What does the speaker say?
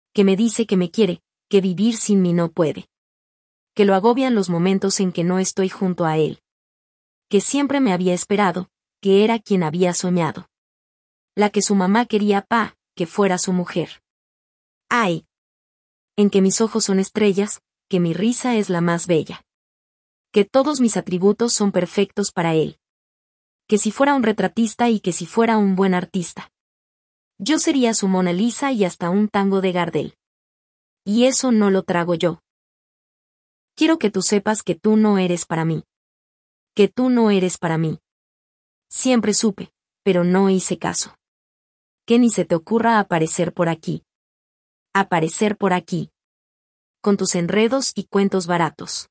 que me dice que me quiere, que vivir sin mí no puede. Que lo agobian los momentos en que no estoy junto a él. Que siempre me había esperado, que era quien había soñado. La que su mamá quería que fuera su mujer. ¡Ay! En que mis ojos son estrellas, que mi risa es la más bella. Que todos mis atributos son perfectos para él. Que si fuera un retratista y que si fuera un buen artista. Yo sería su Mona Lisa y hasta un tango de Gardel. Y eso no lo trago yo. Quiero que tú sepas que tú no eres para mí. Que tú no eres para mí. Siempre supe, pero no hice caso. Que ni se te ocurra aparecer por aquí. Aparecer por aquí. Con tus enredos y cuentos baratos.